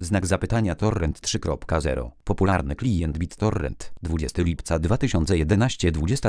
Znak zapytania torrent 3.0. Popularny klient BitTorrent. 20 lipca 2011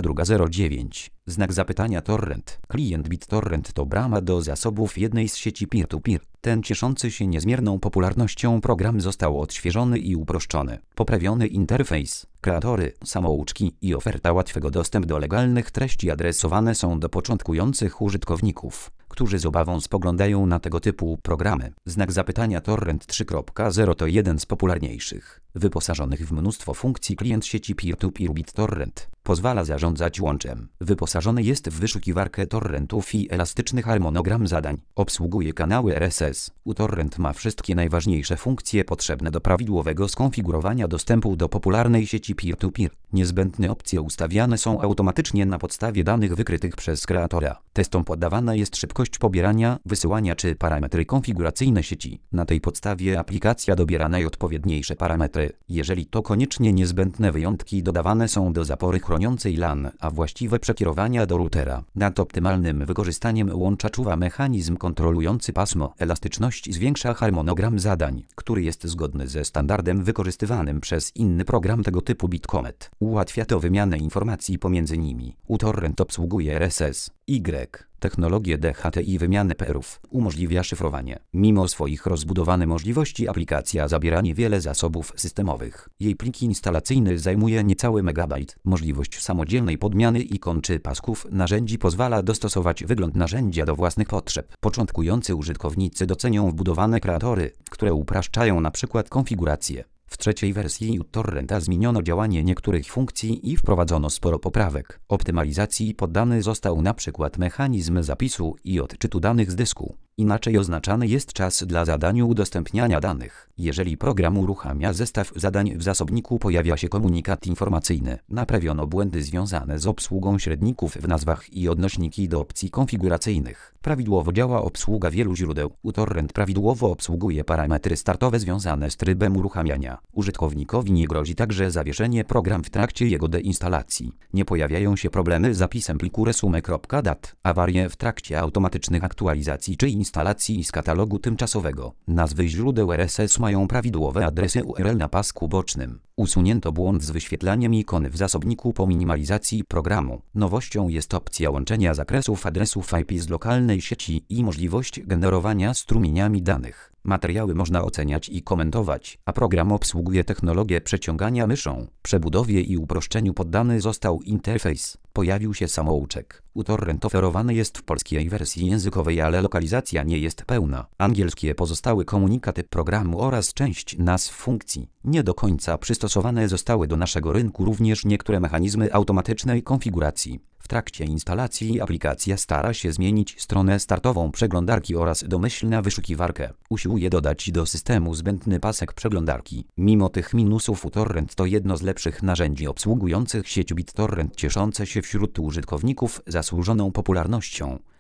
22:09. Znak zapytania torrent. Klient BitTorrent to brama do zasobów jednej z sieci peer-to-peer. Ten cieszący się niezmierną popularnością program został odświeżony i uproszczony. Poprawiony interfejs, kreatory, samouczki i oferta łatwego dostępu do legalnych treści adresowane są do początkujących użytkowników, którzy z obawą spoglądają na tego typu programy. Znak zapytania torrent 3.0 to jeden z popularniejszych, wyposażonych w mnóstwo funkcji klient sieci peer-to-peer BitTorrent. Pozwala zarządzać łączem. Wyposażony jest w wyszukiwarkę torrentów i elastyczny harmonogram zadań. Obsługuje kanały RSS. uTorrent ma wszystkie najważniejsze funkcje potrzebne do prawidłowego skonfigurowania dostępu do popularnej sieci peer-to-peer. Niezbędne opcje ustawiane są automatycznie na podstawie danych wykrytych przez kreatora. Testom poddawana jest szybkość pobierania, wysyłania czy parametry konfiguracyjne sieci. Na tej podstawie aplikacja dobiera najodpowiedniejsze parametry. Jeżeli to koniecznie niezbędne, wyjątki dodawane są do zapory chroniącej LAN, a właściwe przekierowania do routera. Nad optymalnym wykorzystaniem łącza czuwa mechanizm kontrolujący pasmo. Elastyczność zwiększa harmonogram zadań, który jest zgodny ze standardem wykorzystywanym przez inny program tego typu Bitcomet. Ułatwia to wymianę informacji pomiędzy nimi. uTorrent obsługuje RSS, technologię DHT i wymianę peerów. Umożliwia szyfrowanie. Mimo swoich rozbudowanych możliwości aplikacja zabiera niewiele zasobów systemowych. Jej plik instalacyjny zajmuje niecały megabajt. Możliwość samodzielnej podmiany ikon czy pasków narzędzi pozwala dostosować wygląd narzędzia do własnych potrzeb. Początkujący użytkownicy docenią wbudowane kreatory, które upraszczają np. konfigurację. W trzeciej wersji uTorrenta zmieniono działanie niektórych funkcji i wprowadzono sporo poprawek. Optymalizacji poddany został np. mechanizm zapisu i odczytu danych z dysku. Inaczej oznaczany jest czas dla zadania udostępniania danych. Jeżeli program uruchamia zestaw zadań w zasobniku, pojawia się komunikat informacyjny. Naprawiono błędy związane z obsługą średników w nazwach i odnośniki do opcji konfiguracyjnych. Prawidłowo działa obsługa wielu źródeł. uTorrent prawidłowo obsługuje parametry startowe związane z trybem uruchamiania. Użytkownikowi nie grozi także zawieszenie programu w trakcie jego deinstalacji. Nie pojawiają się problemy z zapisem pliku resume.dat, awarie w trakcie automatycznych aktualizacji czy instalacji z katalogu tymczasowego. Nazwy źródeł RSS mają prawidłowe adresy URL na pasku bocznym. Usunięto błąd z wyświetlaniem ikon w zasobniku po minimalizacji programu. Nowością jest opcja łączenia zakresów adresów IP z lokalnej sieci i możliwość generowania strumieniami danych. Materiały można oceniać i komentować, a program obsługuje technologię przeciągania myszą. Przebudowie i uproszczeniu poddany został interfejs. Pojawił się samouczek. uTorrent oferowany jest w polskiej wersji językowej, ale lokalizacja nie jest pełna. Angielskie pozostałe komunikaty programu oraz część nazw funkcji nie do końca przystosowane zostały do naszego rynku, również niektóre mechanizmy automatycznej konfiguracji. W trakcie instalacji aplikacja stara się zmienić stronę startową przeglądarki oraz domyślną wyszukiwarkę. Usiłuje dodać do systemu zbędny pasek przeglądarki. Mimo tych minusów uTorrent to jedno z lepszych narzędzi obsługujących sieć BitTorrent, cieszące się wśród użytkowników zasłużoną popularnością.